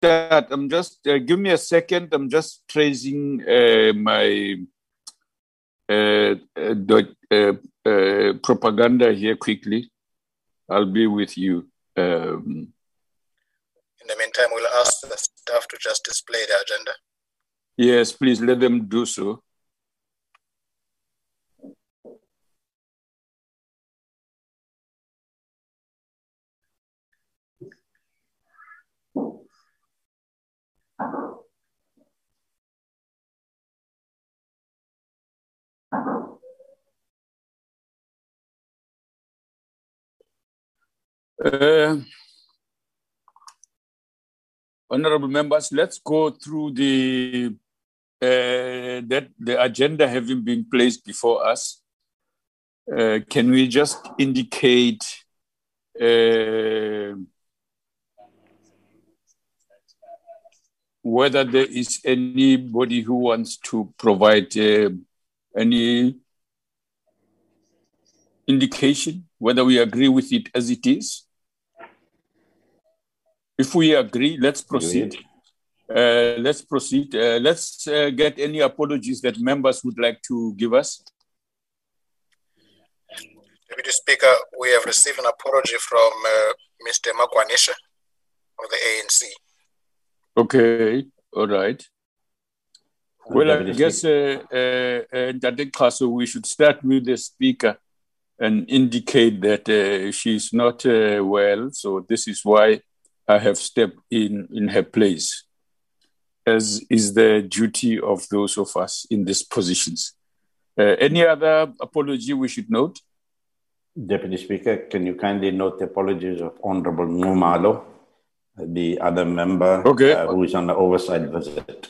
start. I'm just, give me a second. I'm just tracing my propaganda here quickly. I'll be with you. In the meantime, we'll ask the staff to just display the agenda. Yes, please let them do so. Honorable members, let's go through the agenda having been placed before us. Can we just indicate whether there is anybody who wants to provide any indication whether we agree with it as it is? If we agree, let's proceed. Let's proceed. Let's get any apologies that members would like to give us. Deputy Speaker, we have received an apology from Mr. Makwanisha of the ANC. Okay, all right. Well, I guess, so we should start with the speaker and indicate that she's not well. So this is why I have stepped in her place, as is the duty of those of us in these positions. Any other apology we should note? Deputy Speaker, can you kindly note the apologies of Honorable Numalo, the other member who is on the oversight visit?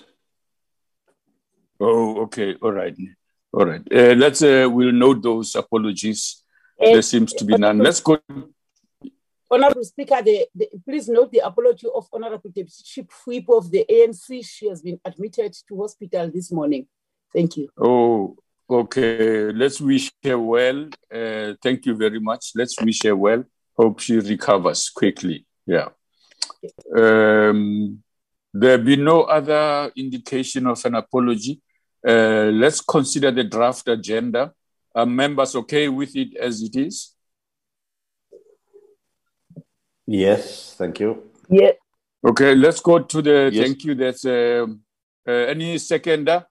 Oh, okay. All right. All right. We'll note those apologies. There seems to be none. Let's go. Honorable Speaker, please note the apology of Honorable Deputy Chief Whip of the ANC. She has been admitted to hospital this morning. Thank you. Oh, okay. Let's wish her well. Thank you very much. Let's wish her well. Hope she recovers quickly. Yeah. There be no other indication of an apology. Let's consider the draft agenda. Are members okay with it as it is? Yes, thank you. Yeah. Okay, let's go to the thank you. That's any seconder?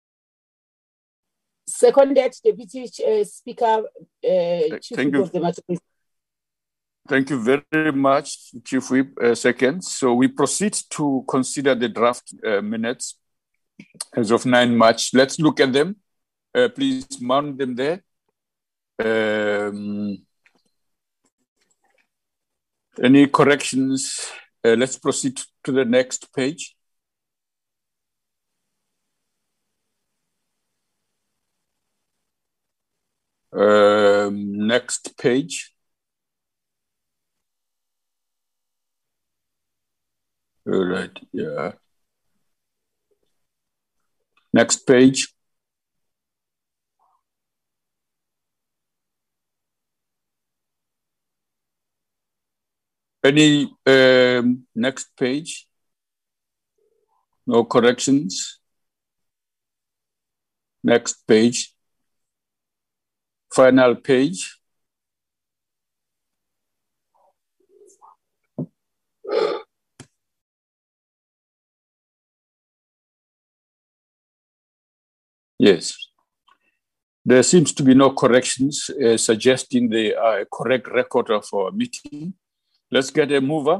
Seconded, Deputy Speaker, Chief Whip of the Matter. Thank you very much, Chief Whip. Seconds. So we proceed to consider the draft minutes as of 9 March. Let's look at them. Please mount them there. Any corrections? Let's proceed to the next page. Next page. All right, yeah. Next page. Any next page? No corrections? Next page. Final page. Yes. There seems to be no corrections suggesting they are a correct record of our meeting. Let's get a mover.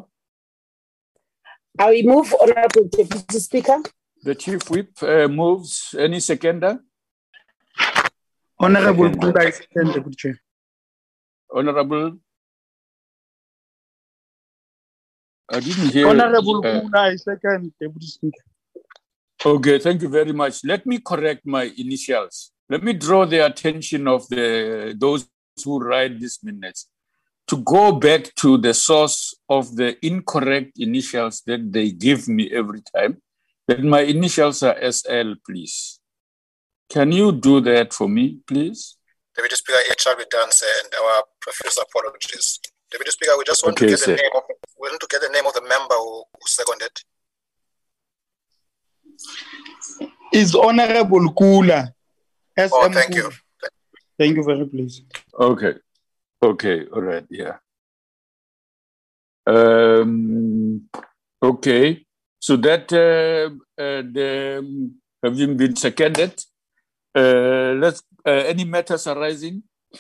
I will move, Honorable Deputy Speaker. The Chief Whip moves. Any seconder? Honorable Punda, I second, Deputy Chair. Honorable? I didn't hear. Honorable Punda, I second, Deputy Speaker. Okay, thank you very much. Let me correct my initials. Let me draw the attention of those who write these minutes to go back to the source of the incorrect initials that they give me every time. That my initials are SL, please. Can you do that for me, please? Deputy Speaker, it shall be done, sir, and our profuse apologies. Deputy Speaker, we just want to get the name of the member who seconded. Is Honorable Kula. Oh, thank you. Thank you very much, please. Okay. Okay. All right. Yeah. Okay. So that having been seconded, let's any matters arising.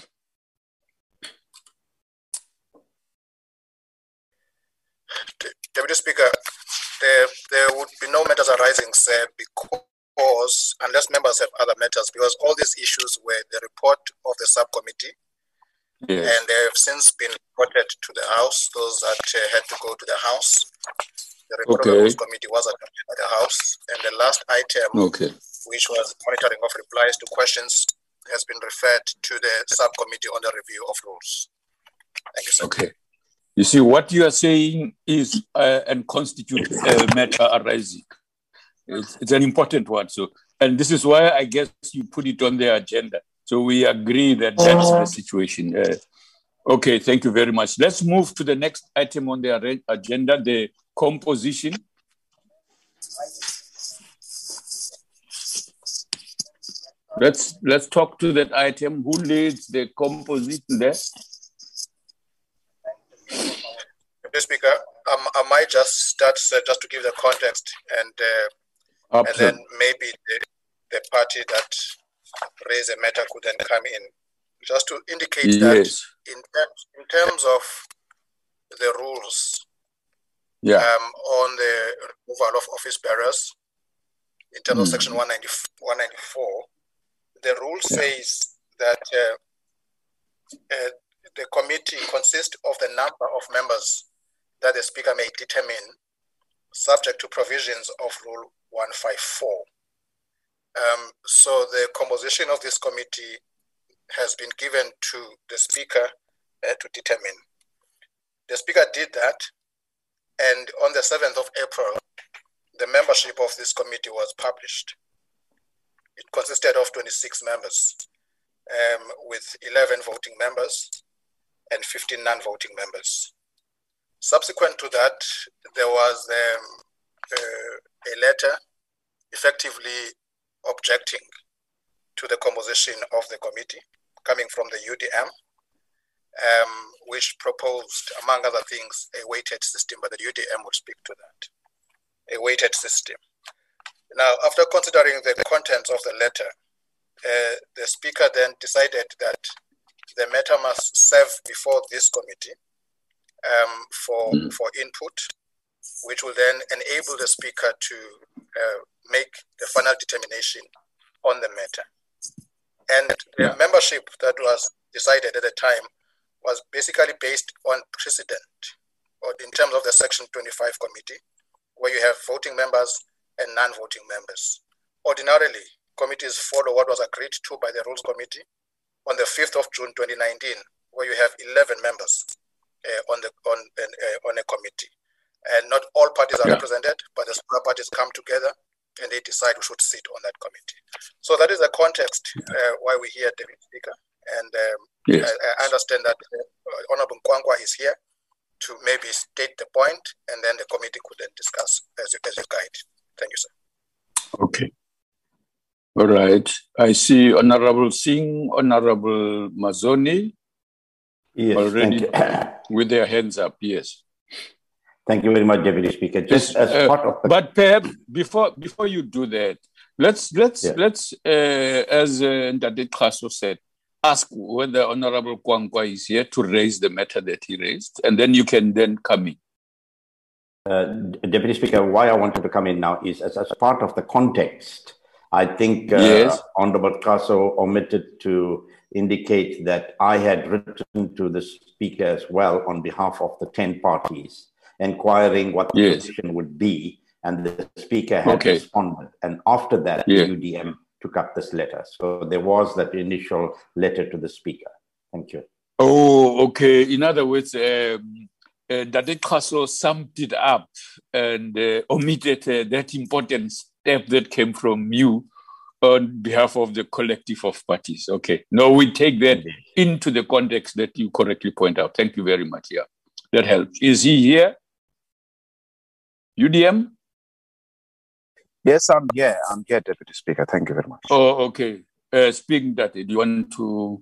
Deputy Speaker, there would be no matters arising, sir, because unless members have other matters, because all these issues were the report of the subcommittee, yes, and they have since been reported to the House. Those that had to go to the House, the report of the Rules Committee was adopted by the House, and the last item, which was monitoring of replies to questions, has been referred to the subcommittee on the review of rules. Thank you, sir. Okay. You see, what you are saying is and constitute a matter arising. It's an important one. So, and this is why I guess you put it on the agenda. So we agree that that's the situation. Okay, thank you very much. Let's move to the next item on the agenda, the composition. Let's talk to that item. Who leads the composition there? Mr. Speaker, I might just start just to give the context, and then maybe the party that raised the matter could then come in, just to indicate that in terms of the rules on the removal of office bearers, in terms of Section 194, the rule says that the committee consists of the number of members that the Speaker may determine, subject to provisions of Rule 154. So the composition of this committee has been given to the Speaker to determine. The Speaker did that, and on the 7th of April, the membership of this committee was published. It consisted of 26 members, with 11 voting members and 15 non-voting members. Subsequent to that, there was a letter effectively objecting to the composition of the committee coming from the UDM, which proposed, among other things, a weighted system, but the UDM would speak to that, a weighted system. Now, after considering the contents of the letter, the Speaker then decided that the matter must serve before this committee for input, which will then enable the Speaker to make the final determination on the matter. And the membership that was decided at the time was basically based on precedent, or in terms of the Section 25 committee, where you have voting members and non-voting members. Ordinarily, committees follow what was agreed to by the Rules Committee on the 5th of June 2019, where you have 11 members on a committee. And not all parties are represented, but the smaller parties come together and they decide who should sit on that committee. So that is the context why we're here, Deputy Speaker. And I understand that Honorable Kwankwa is here to maybe state the point, and then the committee could then discuss as you guide. Thank you, sir. Okay. All right. I see Honorable Singh, Honorable Mazoni already with their hands up. Yes. Thank you very much, Deputy Speaker. Just as part of the... But perhaps before you do that, let's as Ndade Khaso said, ask whether Honorable Kwankwa is here to raise the matter that he raised, and then you can then come in. Deputy Speaker, why I wanted to come in now is as part of the context. I think Honorable Khaso omitted to indicate that I had written to the Speaker as well on behalf of the 10 parties, inquiring what the position would be, and the Speaker had responded. And after that, the UDM took up this letter. So there was that initial letter to the Speaker. Thank you. Oh, okay. In other words, Ndade Khaso summed it up and omitted that important step that came from you on behalf of the collective of parties. Okay. No, we take that into the context that you correctly point out. Thank you very much. Yeah, that helps. Is he here? UDM? Yes, I'm here. I'm here, Deputy Speaker. Thank you very much. Oh, okay. Speaking that, do you want to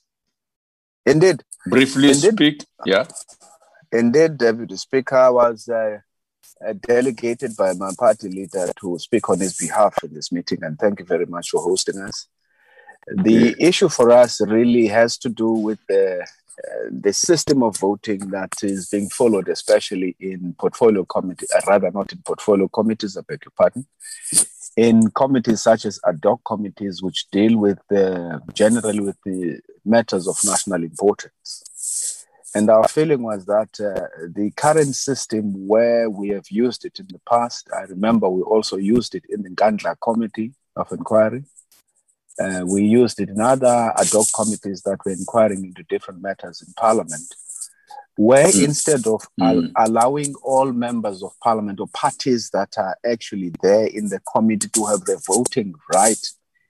Indeed. briefly speak? Yeah. Indeed, Deputy Speaker, I was delegated by my party leader to speak on his behalf in this meeting, and thank you very much for hosting us. The issue for us really has to do with the system of voting that is being followed, especially in portfolio committees, rather not in portfolio committees, I beg your pardon, in committees such as ad hoc committees, which deal with generally with the matters of national importance. And our feeling was that the current system, where we have used it in the past, I remember we also used it in the Nkandla Committee of Inquiry. We used it in other ad hoc committees that were inquiring into different matters in Parliament, where instead of allowing all members of Parliament or parties that are actually there in the committee to have the voting right,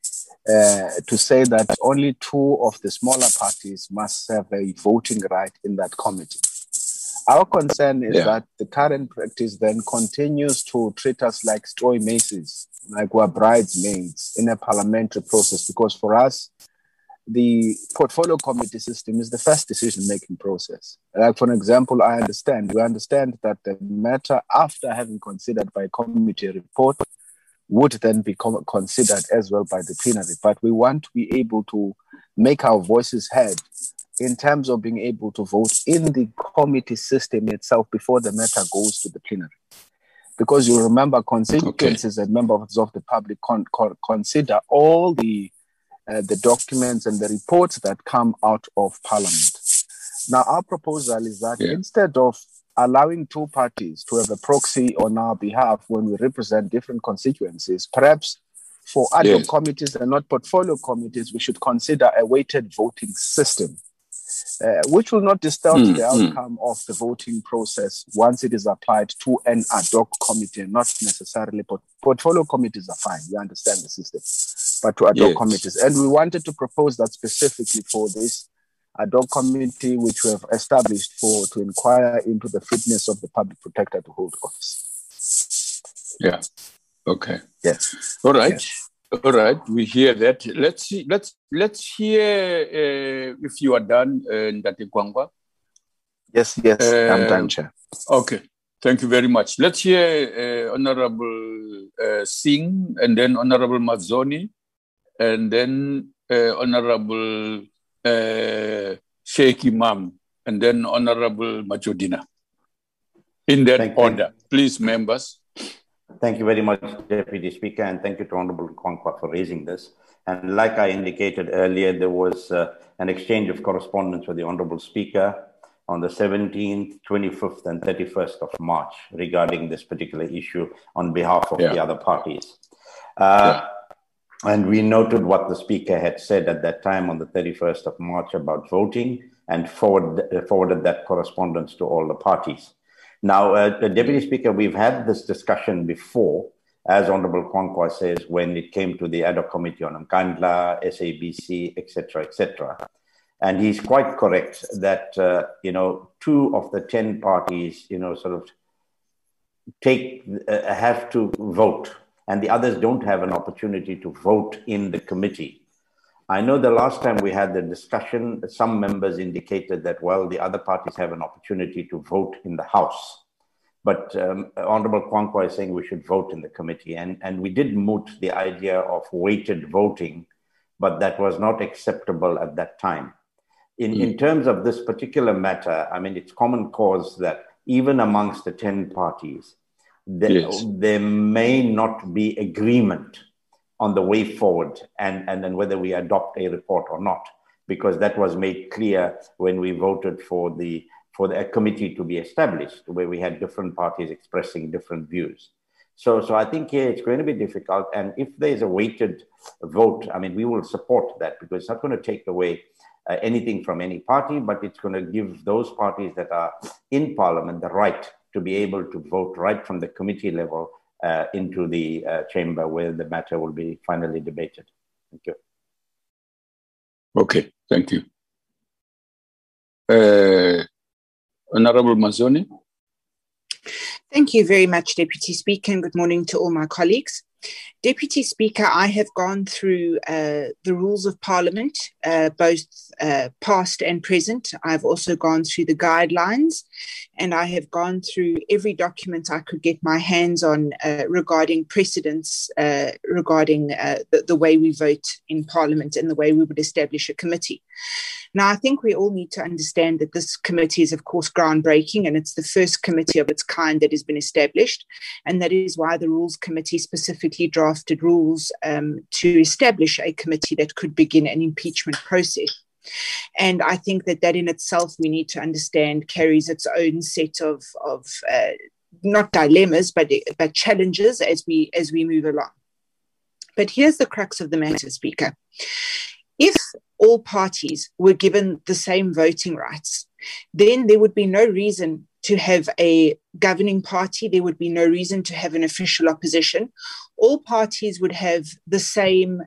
to say that only two of the smaller parties must have a voting right in that committee. Our concern is that the current practice then continues to treat us like straw maces, like we're bridesmaids in a parliamentary process, because for us, the portfolio committee system is the first decision-making process. Like, for example, we understand that the matter, after having considered by committee report, would then be considered as well by the plenary. But we want to be able to make our voices heard in terms of being able to vote in the committee system itself before the matter goes to the plenary. Because you remember, constituencies and members of the public consider all the documents and the reports that come out of Parliament. Now, our proposal is that instead of allowing two parties to have a proxy on our behalf when we represent different constituencies, perhaps for ad hoc committees and not portfolio committees, we should consider a weighted voting system, which will not distort the outcome of the voting process once it is applied to an ad hoc committee, and not necessarily portfolio committees are fine. We understand the system, but to ad hoc committees. And we wanted to propose that specifically for this ad hoc committee, which we have established to inquire into the fitness of the public protector to hold office. Yeah. Okay. Yes. All right. Yes. All right. We hear that. Let's see. Let's hear if you are done, Ndate Gwangwa. Yes. I'm done, Chair. Okay. Thank you very much. Let's hear Honorable Singh, and then Honorable Mazoni, and then Honorable Sheikh Imam, and then Honorable Majodina. In that order. Please, members. Thank you very much, Deputy Speaker, and thank you to Honorable Kwankwa for raising this. And like I indicated earlier, there was an exchange of correspondence with the Honorable Speaker on the 17th, 25th, and 31st of March regarding this particular issue on behalf of the other parties. And we noted what the Speaker had said at that time on the 31st of March about voting, and forwarded that correspondence to all the parties. Now, Deputy Speaker, we've had this discussion before, as Honorable Kwankwa says, when it came to the ad hoc committee on Nkandla, SABC, etc., etc. And he's quite correct that, 2 of the 10 parties, have to vote, and the others don't have an opportunity to vote in the committee. I know the last time we had the discussion, some members indicated that, well, the other parties have an opportunity to vote in the House. But Honorable Kwankwa is saying we should vote in the committee. And we did moot the idea of weighted voting, but that was not acceptable at that time. In terms of this particular matter, I mean, it's common cause that even amongst the 10 parties, there may not be agreement on the way forward and then whether we adopt a report or not, because that was made clear when we voted for a committee to be established, where we had different parties expressing different views. So I think here it's going to be difficult. And if there's a weighted vote, I mean, we will support that, because it's not going to take away anything from any party, but it's going to give those parties that are in Parliament the right to be able to vote right from the committee level into the chamber where the matter will be finally debated. Thank you. Okay, thank you. Honorable Mazoni. Thank you very much, Deputy Speaker, and good morning to all my colleagues. Deputy Speaker, I have gone through the rules of Parliament, both past and present. I've also gone through the guidelines, and I have gone through every document I could get my hands on regarding precedents, regarding the way we vote in Parliament and the way we would establish a committee. Now, I think we all need to understand that this committee is, of course, groundbreaking, and it's the first committee of its kind that has been established. And that is why the Rules Committee specifically drafted rules to establish a committee that could begin an impeachment process. And I think that in itself, we need to understand, carries its own set of not dilemmas, but challenges as we move along. But here's the crux of the matter, Speaker. If all parties were given the same voting rights, then there would be no reason to have a governing party. There would be no reason to have an official opposition. All parties would have the same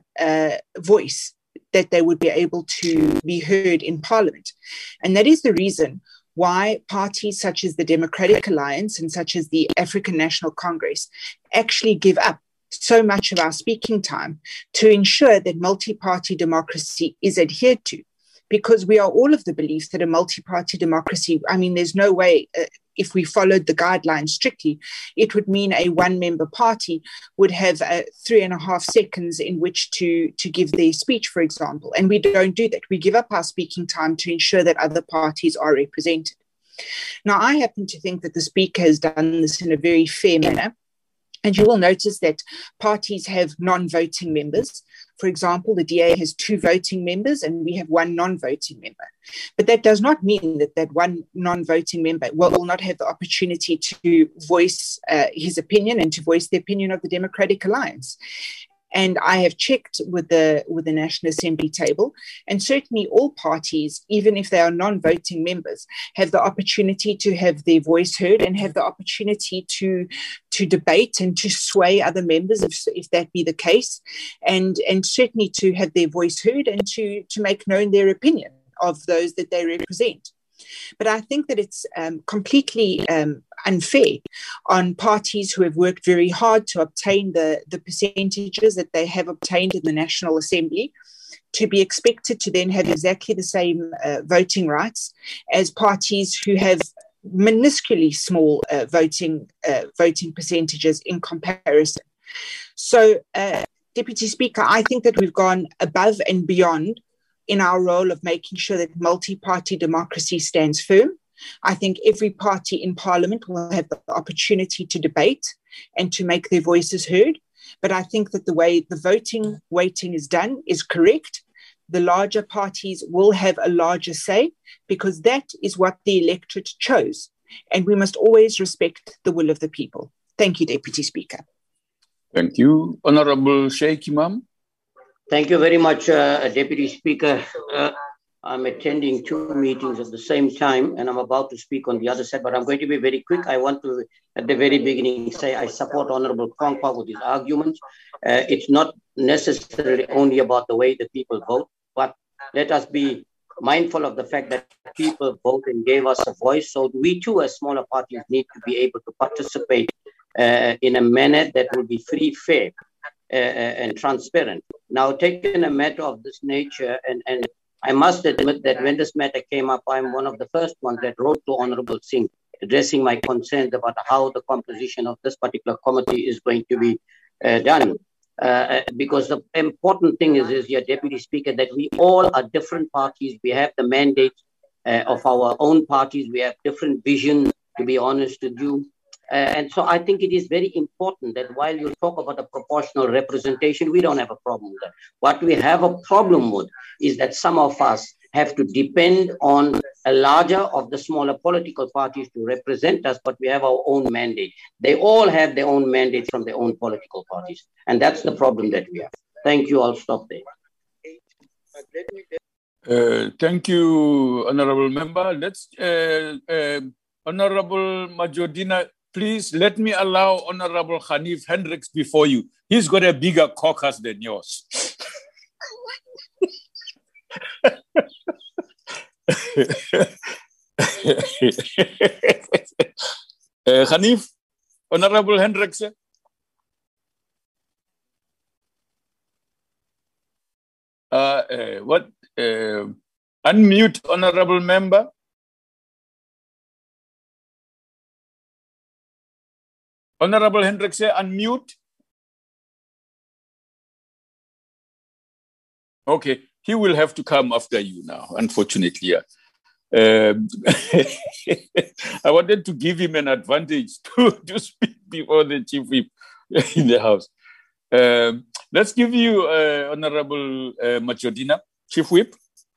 voice, that they would be able to be heard in Parliament. And that is the reason why parties such as the Democratic Alliance and such as the African National Congress actually give up so much of our speaking time to ensure that multi-party democracy is adhered to, because we are all of the belief that a multi-party democracy, I mean, there's no way, if we followed the guidelines strictly, it would mean a one-member party would have 3.5 seconds in which to give their speech, for example. And we don't do that. We give up our speaking time to ensure that other parties are represented. Now, I happen to think that the Speaker has done this in a very fair manner. And you will notice that parties have non-voting members. For example, the DA has 2 voting members and we have 1 non-voting member. But that does not mean that one non-voting member will not have the opportunity to voice his opinion and to voice the opinion of the Democratic Alliance. And I have checked with the National Assembly table, and certainly all parties, even if they are non-voting members, have the opportunity to have their voice heard and have the opportunity to debate and to sway other members if that be the case, and certainly to have their voice heard and to make known their opinion of those that they represent. But I think that it's completely unfair on parties who have worked very hard to obtain the percentages that they have obtained in the National Assembly to be expected to then have exactly the same voting rights as parties who have minusculely small voting percentages in comparison. So, Deputy Speaker, I think that we've gone above and beyond in our role of making sure that multi-party democracy stands firm. I think every party in Parliament will have the opportunity to debate and to make their voices heard. But I think that the way the voting weighting is done is correct. The larger parties will have a larger say because that is what the electorate chose. And we must always respect the will of the people. Thank you, Deputy Speaker. Thank you. Honorable Sheikh Imam. Thank you very much, Deputy Speaker. I'm attending 2 meetings at the same time, and I'm about to speak on the other side, but I'm going to be very quick. I want to, at the very beginning, say I support Honorable Kwankwa with his arguments. It's not necessarily only about the way the people vote, but let us be mindful of the fact that people vote and gave us a voice. So we too, as smaller parties, need to be able to participate in a manner that will be free, fair, and transparent. Now, taking a matter of this nature, and I must admit that when this matter came up, I'm one of the first ones that wrote to Honorable Singh, addressing my concerns about how the composition of this particular committee is going to be done. Because the important thing is here, Deputy Speaker, that we all are different parties. We have the mandate of our own parties. We have different vision, to be honest with you. And so I think it is very important that while you talk about a proportional representation, we don't have a problem with that. What we have a problem with is that some of us have to depend on a larger of the smaller political parties to represent us, but we have our own mandate. They all have their own mandates from their own political parties. And that's the problem that we have. Thank you. I'll stop there. Thank you, Honorable Member. Let's, Honorable Majordina, please let me allow Honorable Hanif Hendricks before you. He's got a bigger caucus than yours. Hanif, Honorable Hendricks. Unmute, honorable member. Honorable Hendrikse, unmute. Okay, he will have to come after you now, unfortunately. Yeah. I wanted to give him an advantage to speak before the chief whip in the house. Let's give you Honorable Majodina, Chief Whip.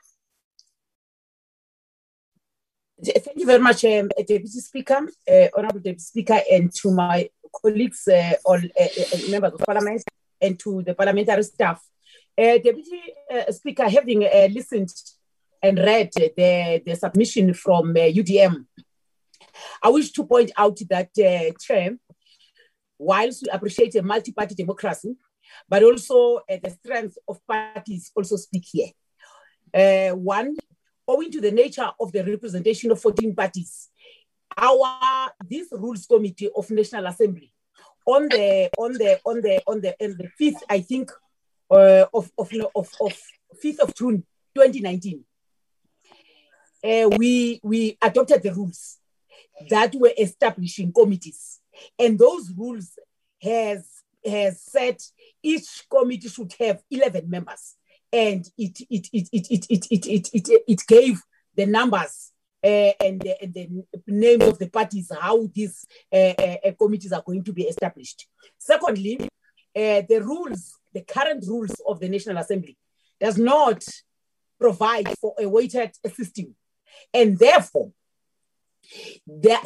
Thank you very much, Deputy Speaker, Honorable Deputy Speaker, and to my colleagues, all members of Parliament, and to the parliamentary staff. Deputy Speaker, having listened and read the submission from UDM, I wish to point out that, Chair, whilst we appreciate a multi-party democracy, but also the strength of parties also speak here. One, owing to the nature of the representation of 14 parties, this Rules Committee of National Assembly on the 5th, I think, of 5th of June 2019, we adopted the rules that were establishing committees, and those rules has said each committee should have 11 members, and it gave the numbers and the name of the parties, how these committees are going to be established. Secondly, the current rules of the National Assembly does not provide for a weighted system, and therefore there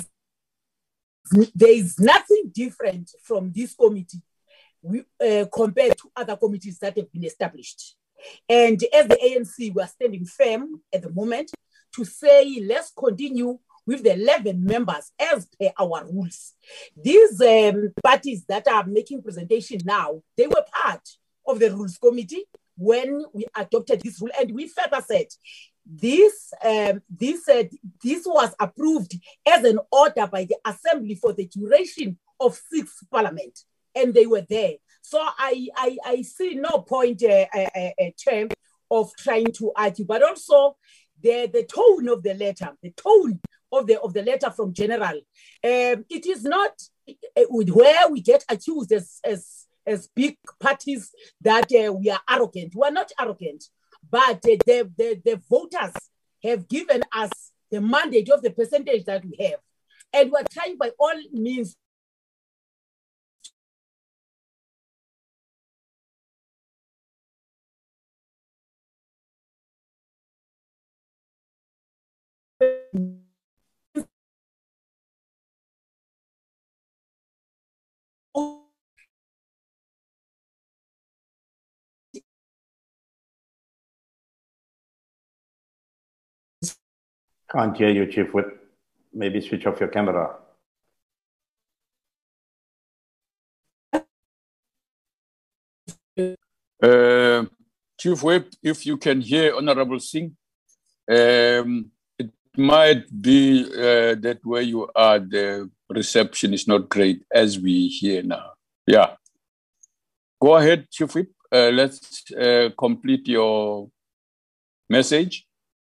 is nothing different from this committee compared to other committees that have been established. And as the ANC, we are standing firm at the moment to say, let's continue with the 11 members as per our rules. These parties that are making presentation now, they were part of the Rules Committee when we adopted this rule. And we further said, this was approved as an order by the Assembly for the duration of 6th Parliament, and they were there. So I see no point, Chair, of trying to argue, but also the tone of the letter, of the letter from General. It is not where we get accused as big parties that we are arrogant. We are not arrogant, but the voters have given us the mandate of the percentage that we have. And we're trying by all means Can't hear you, Chief Whip. Maybe switch off your camera. Chief Whip, if you can hear Honorable Singh, it might be that where you are, the reception is not great as we hear now. Yeah. Go ahead, Chief Whip. Let's complete your message.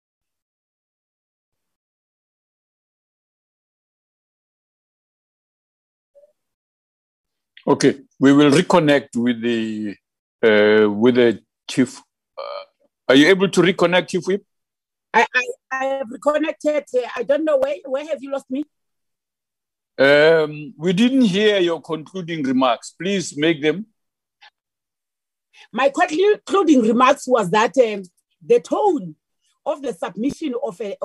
Okay, we will reconnect with the chief. Are you able to reconnect, Chief Whip? I have reconnected. I don't know where have you lost me? We didn't hear your concluding remarks. Please make them. My concluding remarks was that the tone of the submission of the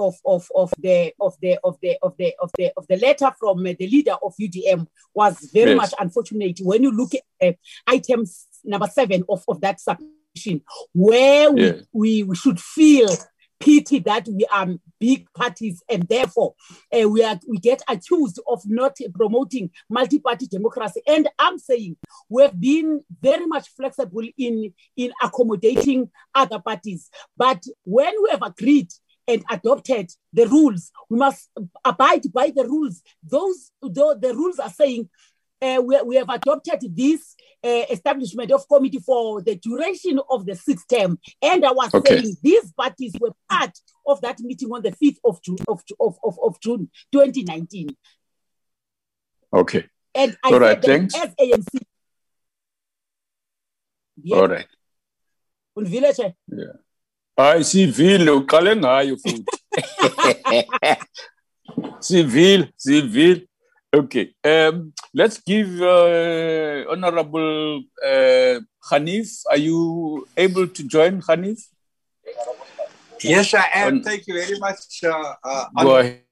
letter from the leader of UDM was very much unfortunate. When you look at item number 7 of that submission, where we should feel pity that we are big parties and therefore we get accused of not promoting multi-party democracy. And I'm saying we've been very much flexible in accommodating other parties. But when we have agreed and adopted the rules, we must abide by the rules. The rules are saying we have adopted this establishment of committee for the duration of the 6th term. And I was saying these parties were part of that meeting on the 5th of June 2019. Okay. And I said that as ANC. Yeah. All right. Yeah. I see Ville, Civil. Okay. Let's give Honorable Hanif. Are you able to join, Hanif? Yes, I am. Thank you very much. Go ahead.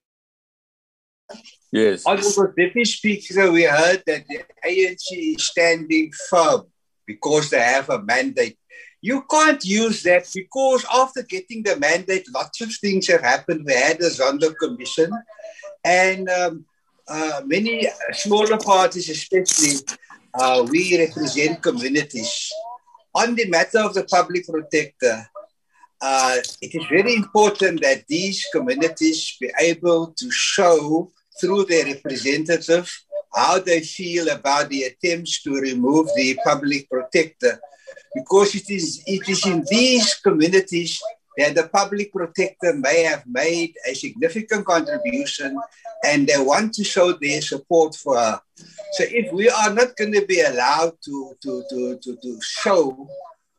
Yes. Honorable Deputy Speaker, we heard that the ANC is standing firm because they have a mandate. You can't use that because after getting the mandate, lots of things have happened. We had a Zondo Commission and many smaller parties, especially, we represent communities. On the matter of the public protector, it is very important that these communities be able to show through their representative how they feel about the attempts to remove the public protector. Because it is in these communities that the public protector may have made a significant contribution and they want to show their support for her. So if we are not going to be allowed to show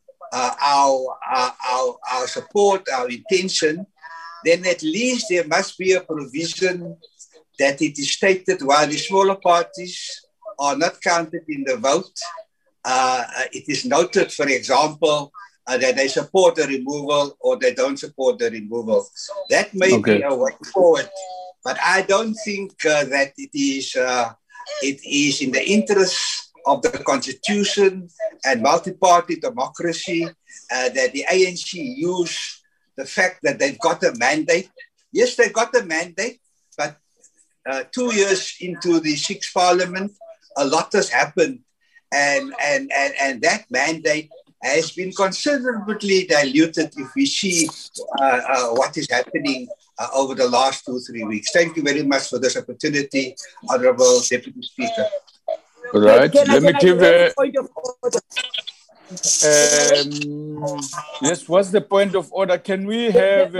our support, our intention, then at least there must be a provision that it is stated while the smaller parties are not counted in the vote, it is noted, for example, that they support the removal or they don't support the removal. That may be a way forward, but I don't think that it is in the interest of the Constitution and multi-party democracy that the ANC use the fact that they've got a mandate. Yes, they got a mandate, but 2 years into the 6th Parliament, a lot has happened. And that mandate has been considerably diluted if we see what is happening over the last 2-3 weeks. Thank you very much for this opportunity, Honorable Deputy Speaker. Right. Let me give a point of order. Yes, what's the point of order? Can we have...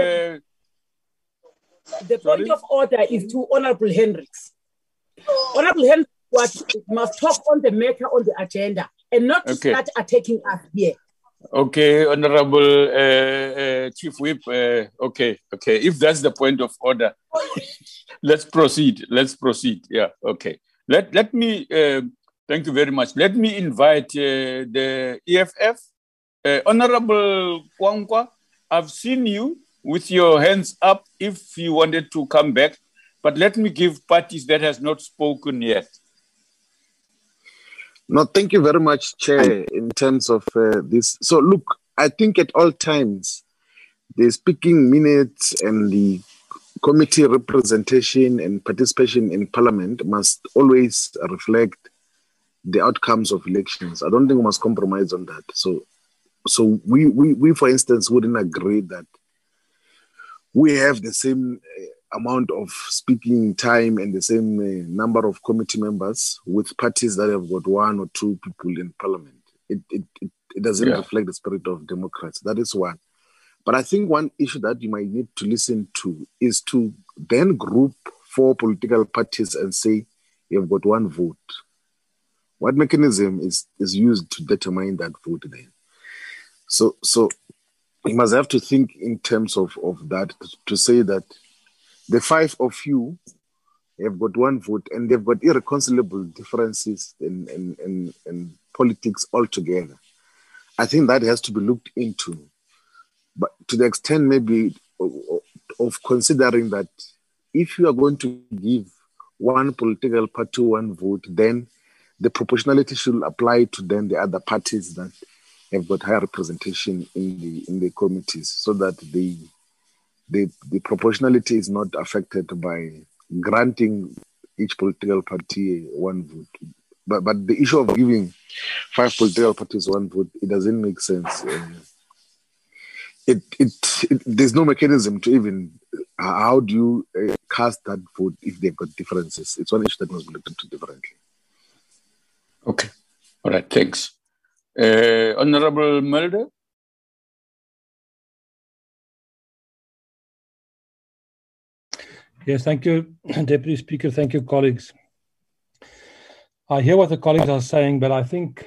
the point of order is to Honorable Hendricks. Honorable Hendricks must talk on the matter on the agenda and not start attacking us here. Okay, Honorable Chief Whip. Okay. If that's the point of order, let's proceed. Yeah, okay. Let me, thank you very much. Let me invite the EFF. Honorable Kwankwa, I've seen you with your hands up if you wanted to come back, but let me give parties that has not spoken yet. No, thank you very much, Chair, in terms of this. So look, I think at all times, the speaking minutes and the committee representation and participation in Parliament must always reflect the outcomes of elections. I don't think we must compromise on that. So we for instance, wouldn't agree that we have the same amount of speaking time and the same number of committee members with parties that have got 1 or 2 people in Parliament. It doesn't reflect the spirit of democracy. That is one. But I think one issue that you might need to listen to is to then group 4 political parties and say, you've got 1 vote. What mechanism is used to determine that vote then? So you must have to think in terms of that to say that the 5 of you have got 1 vote and they've got irreconcilable differences in politics altogether. I think that has to be looked into. But to the extent maybe of considering that if you are going to give 1 political party 1 vote, then the proportionality should apply to then the other parties that have got higher representation in the committees, so that the proportionality is not affected by granting each political party 1 vote. But the issue of giving 5 political parties 1 vote, it doesn't make sense. There's no mechanism to even, how do you cast that vote if they've got differences? It's one issue that must be looked into differently. Okay. All right. Thanks. Honorable Mulder? Yes, thank you, Deputy Speaker. Thank you, colleagues. I hear what the colleagues are saying, but I think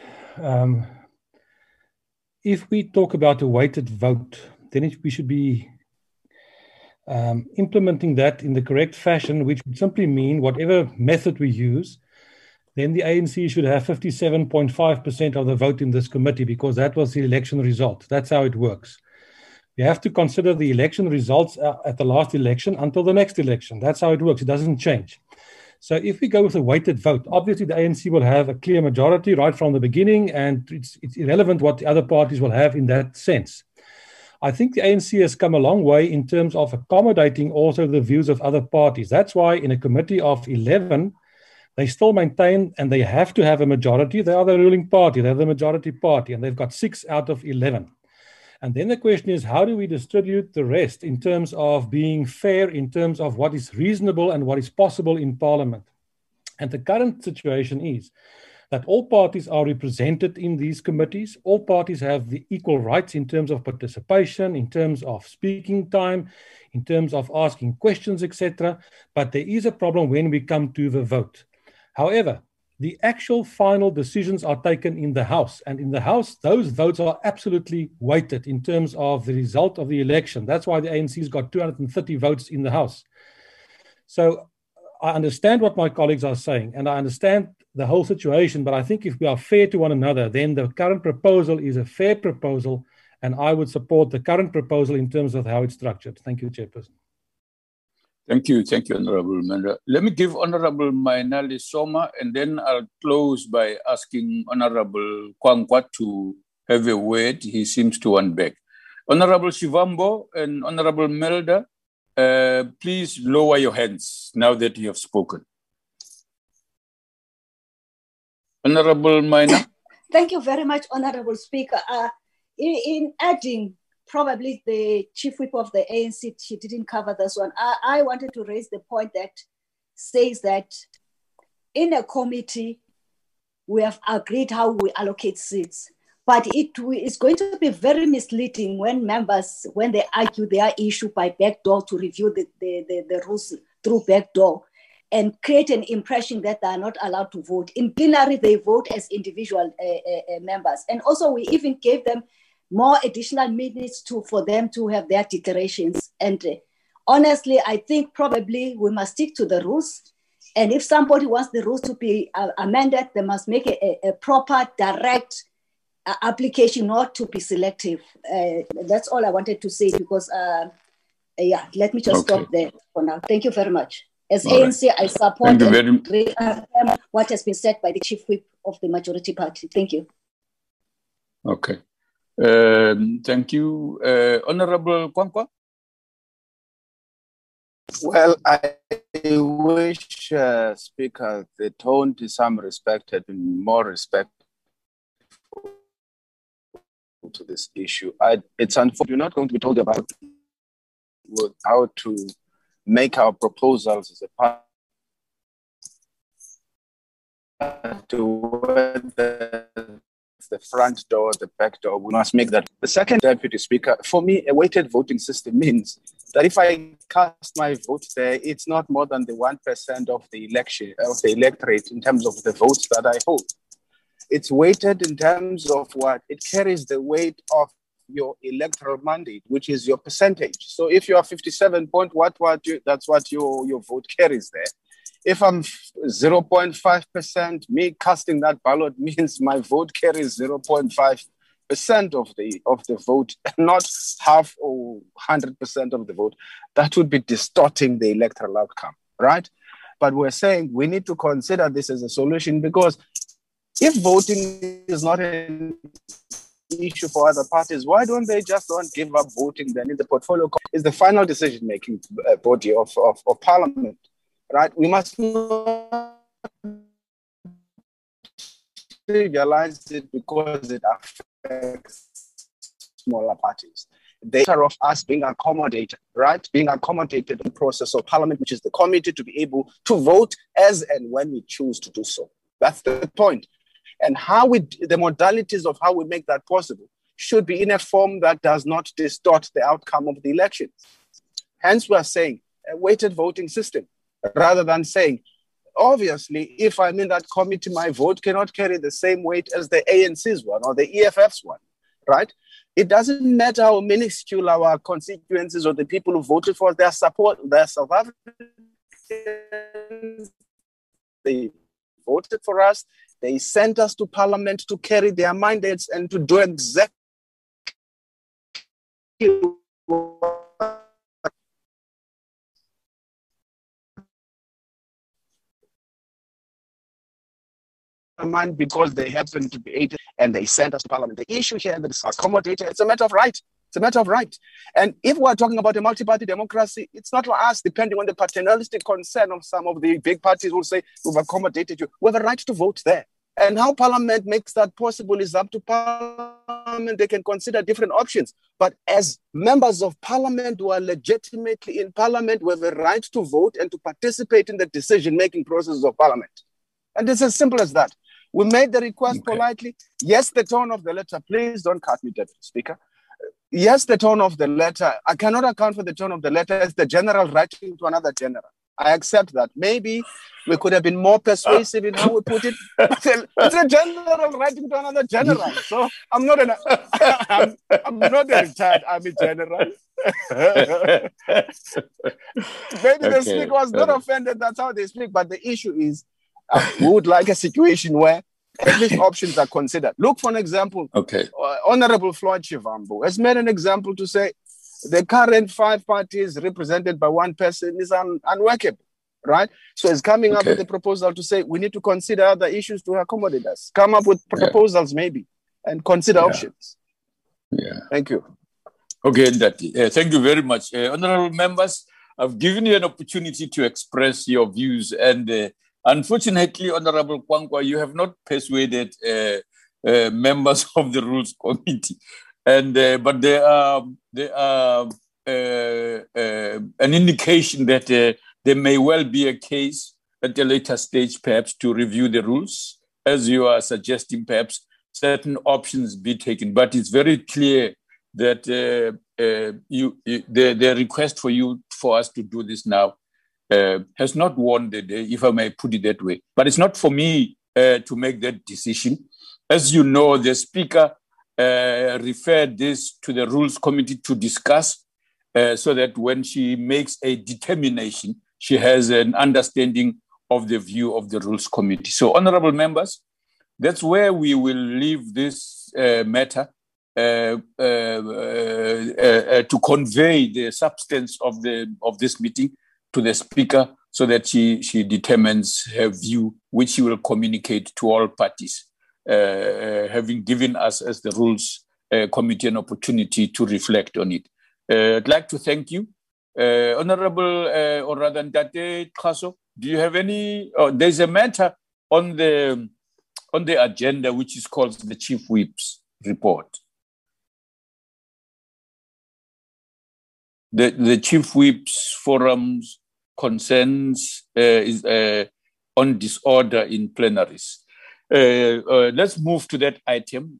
if we talk about a weighted vote, then we should be implementing that in the correct fashion, which would simply mean whatever method we use, then the ANC should have 57.5% of the vote in this committee, because that was the election result. That's how it works. You have to consider the election results at the last election until the next election. That's how it works. It doesn't change. So if we go with a weighted vote, obviously the ANC will have a clear majority right from the beginning, and it's irrelevant what the other parties will have in that sense. I think the ANC has come a long way in terms of accommodating also the views of other parties. That's why in a committee of 11, they still maintain, and they have to have a majority. They are the ruling party. They're the majority party, and they've got 6 out of 11. And then the question is, how do we distribute the rest in terms of being fair, in terms of what is reasonable and what is possible in Parliament? And the current situation is that all parties are represented in these committees. All parties have the equal rights in terms of participation, in terms of speaking time, in terms of asking questions, etc. But there is a problem when we come to the vote. However, the actual final decisions are taken in the House. And in the House, those votes are absolutely weighted in terms of the result of the election. That's why the ANC's got 230 votes in the House. So I understand what my colleagues are saying, and I understand the whole situation, but I think if we are fair to one another, then the current proposal is a fair proposal, and I would support the current proposal in terms of how it's structured. Thank you, Chairperson. Thank you, Honorable Manda. Let me give Honorable Mainali Soma, and then I'll close by asking Honorable Kwankwa to have a word. He seems to want back. Honorable Shivambo and Honorable Melda, please lower your hands now that you have spoken. Honorable Maina. Thank you very much, Honorable Speaker. In adding, probably the Chief Whip of the ANC, she didn't cover this one. I wanted to raise the point that says that in a committee, we have agreed how we allocate seats, but it is going to be very misleading when members, when they argue their issue by backdoor to review the rules through backdoor and create an impression that they are not allowed to vote. In plenary, they vote as individual members. And also we even gave them more additional minutes for them to have their declarations. And honestly, I think probably we must stick to the rules. And if somebody wants the rules to be amended, they must make a proper, direct application, not to be selective. That's all I wanted to say because, yeah, let me just stop there for now. Thank you very much. As ANC, I support what has been said by the Chief Whip of the majority party. Thank you. Okay. Thank you. Honorable Kwankwa? Well, I wish, Speaker, the tone to some respect had been more respect to this issue. It's unfortunate we're not going to be told about how to make our proposals as a part to the front door, the back door. We must make that. The second, Deputy Speaker, for me, a weighted voting system means that if I cast my vote there, it's not more than the 1% of the election, of the electorate in terms of the votes that I hold. It's weighted in terms of what? It carries the weight of your electoral mandate, which is your percentage. So if you are 57 point that's what your vote carries there. If I'm 0.5%, me casting that ballot means my vote carries 0.5% of the vote, not half or 100% of the vote. That would be distorting the electoral outcome, right? But we're saying we need to consider this as a solution because if voting is not an issue for other parties, why don't they just not give up voting then in the portfolio? Is the final decision-making body of Parliament. Right, we must not trivialize it because it affects smaller parties. The nature of us being accommodated, right? Being accommodated in the process of Parliament, which is the committee to be able to vote as and when we choose to do so. That's the point. And the modalities of how we make that possible should be in a form that does not distort the outcome of the elections. Hence, we are saying a weighted voting system, rather than saying, obviously, if I'm in that committee, my vote cannot carry the same weight as the ANC's one or the EFF's one, right? It doesn't matter how minuscule our constituencies or the people who voted for their support, their South Africans, they voted for us, they sent us to parliament to carry their mandates and to do exactly because they happen to be 80 and they sent us to parliament. The issue here that is accommodated, it's a matter of right. It's a matter of right. And if we're talking about a multi-party democracy, it's not for us, depending on the paternalistic concern of some of the big parties will say, we've accommodated you. We have a right to vote there. And how parliament makes that possible is up to parliament. They can consider different options. But as members of parliament who are legitimately in parliament, we have a right to vote and to participate in the decision-making process of parliament. And it's as simple as that. We made the request politely. Yes, the tone of the letter. Please don't cut me, Deputy Speaker. Yes, the tone of the letter. I cannot account for the tone of the letter as the general writing to another general. I accept that. Maybe we could have been more persuasive in how we put it. It's a general writing to another general. So I'm not I'm not a retired army general. Maybe the speaker was not offended. That's how they speak. But the issue is, we would like a situation where at least options are considered. Look, for an example, Honorable Floyd Shivambu has made an example to say the current 5 parties represented by one person is unworkable, right? So it's coming up with a proposal to say we need to consider other issues to accommodate us. Come up with proposals maybe and consider options. Yeah. Thank you. Okay, Ndati. Thank you very much. Honorable members, I've given you an opportunity to express your views, and unfortunately, Honorable Kwankwa, you have not persuaded members of the Rules Committee, and but there are an indication that there may well be a case at a later stage, perhaps, to review the rules, as you are suggesting, perhaps certain options be taken. But it's very clear that the request for us to do this now has not won the day, if I may put it that way. But it's not for me to make that decision. As you know, the Speaker referred this to the Rules Committee to discuss, so that when she makes a determination, she has an understanding of the view of the Rules Committee. So, honorable members, that's where we will leave this matter to convey the substance of this meeting to the Speaker, so that she determines her view, which she will communicate to all parties, having given us as the Rules Committee an opportunity to reflect on it. I'd like to thank you. Honorable Ndati Xaso, do you have any? There's a matter on the agenda which is called the Chief Whip's report. The Chief Whip's forum's concerns is on disorder in plenaries. Let's move to that item.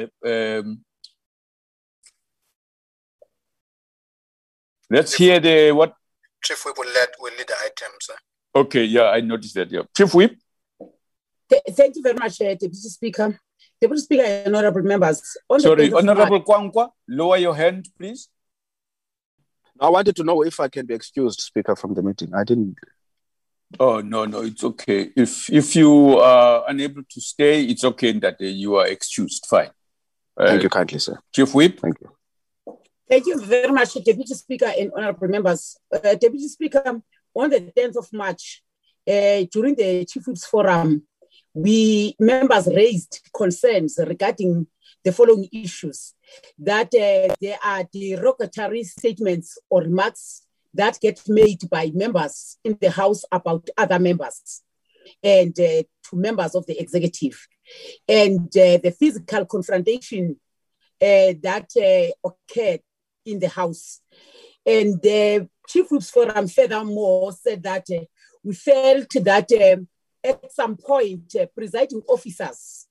Let's hear what Chief Whip will lead the item, sir. Okay, yeah, I noticed that. Yeah, Chief Whip. Thank you very much, Deputy Speaker. Deputy Speaker and honorable members. Sorry, Honorable Kwankwa, lower your hand, please. I wanted to know if I can be excused, Speaker, from the meeting. I didn't. Oh, no, it's okay. If you are unable to stay, it's okay that you are excused. Fine. Thank you kindly, sir. Chief Whip. Thank you. Thank you very much, Deputy Speaker and honorable members. Deputy Speaker, on the 10th of March, during the Chief Whip's Forum, we members raised concerns regarding the following issues: that there are derogatory statements or remarks that get made by members in the House about other members and to members of the executive, and the physical confrontation that occurred in the House. And the Chief Whip's Forum furthermore said that we felt that at some point presiding officers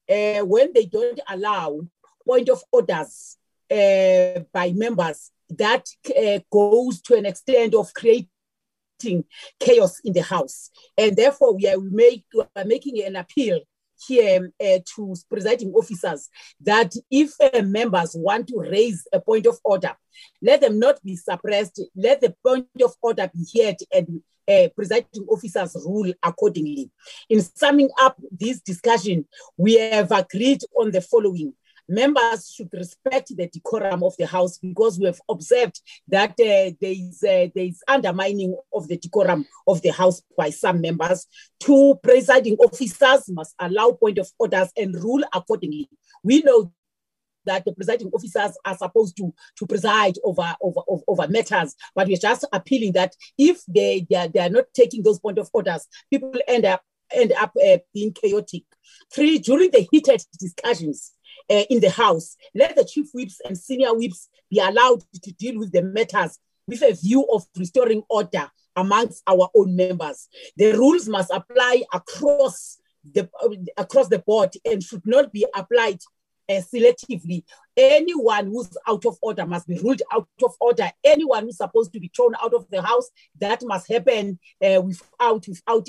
when they don't allow point of orders by members, that goes to an extent of creating chaos in the House. And therefore, we are making an appeal here to presiding officers that if members want to raise a point of order, let them not be suppressed, let the point of order be heard, and presiding officers rule accordingly. In summing up this discussion, we have agreed on the following. Members should respect the decorum of the House, because we have observed that there is undermining of the decorum of the House by some members. 2, presiding officers must allow point of orders and rule accordingly. We know that the presiding officers are supposed to preside over matters, but we're just appealing that if they are not taking those point of orders, people end up being chaotic. 3, during the heated discussions in the House, let the chief whips and senior whips be allowed to deal with the matters with a view of restoring order amongst our own members. The rules must apply across the board and should not be applied selectively. Anyone who's out of order must be ruled out of order. Anyone who's supposed to be thrown out of the House, that must happen without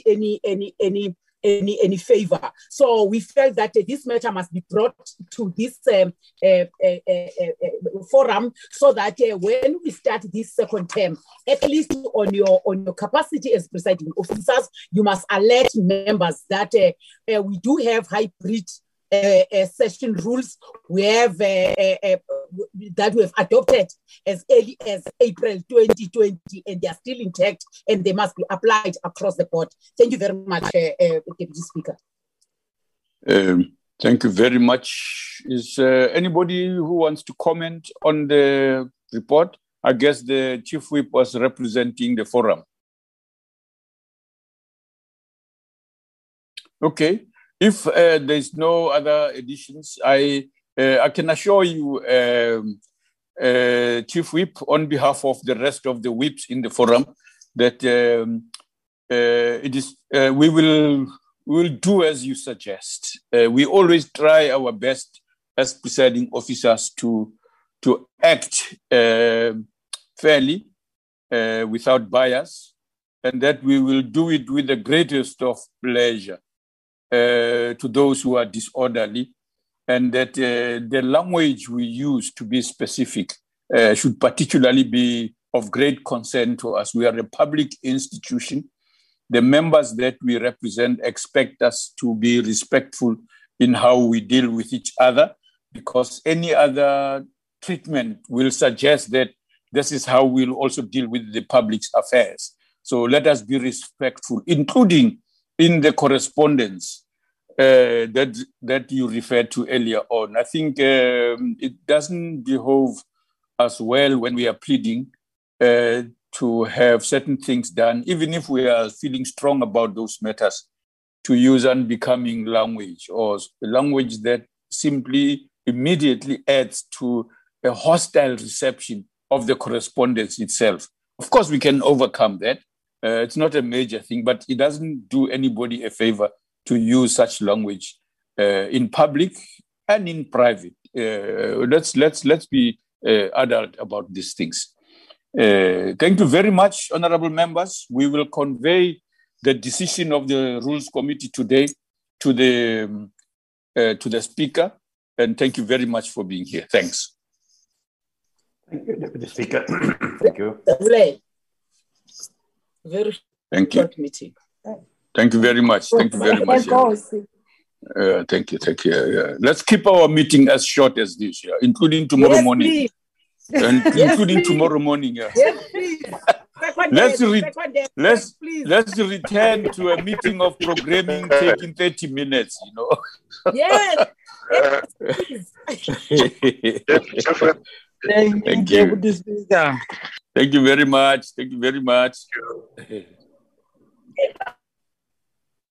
any favor. So we felt that this matter must be brought to this forum, so that when we start this second term, at least on your capacity as presiding officers, you must alert members that we do have hybrid session rules. We have that we have adopted as early as April 2020, and they are still intact, and they must be applied across the board. Thank you very much, Deputy Speaker. Thank you very much. Is anybody who wants to comment on the report? I guess the Chief Whip was representing the forum. Okay. If there's no other additions, I can assure you, Chief Whip, on behalf of the rest of the whips in the forum, that we will do as you suggest. We always try our best as presiding officers to act fairly, without bias, and that we will do it with the greatest of pleasure to those who are disorderly, and that the language we use to be specific should particularly be of great concern to us. We are a public institution. The members that we represent expect us to be respectful in how we deal with each other, because any other treatment will suggest that this is how we'll also deal with the public's affairs. So let us be respectful, including in the correspondence that you referred to earlier on. I think it doesn't behove us well when we are pleading to have certain things done, even if we are feeling strong about those matters, to use unbecoming language or language that simply immediately adds to a hostile reception of the correspondence itself. Of course, we can overcome that. It's not a major thing, but it doesn't do anybody a favor to use such language in public and in private. Let's be adult about these things. Thank you very much, honorable members. We will convey the decision of the Rules Committee today to the Speaker, and thank you very much for being here. Thanks. Thank you, Deputy Speaker. Thank you. Very thank you. Meeting. Thank you very much. Thank you very much. Thank you. Thank you. Yeah. Let's keep our meeting as short as this, yeah, including tomorrow morning. Please. And including tomorrow morning. Yeah. Yes, please. Let's return to a meeting of programming taking 30 minutes, you know. Yes. Thank you. Thank you very much. Thank you very much.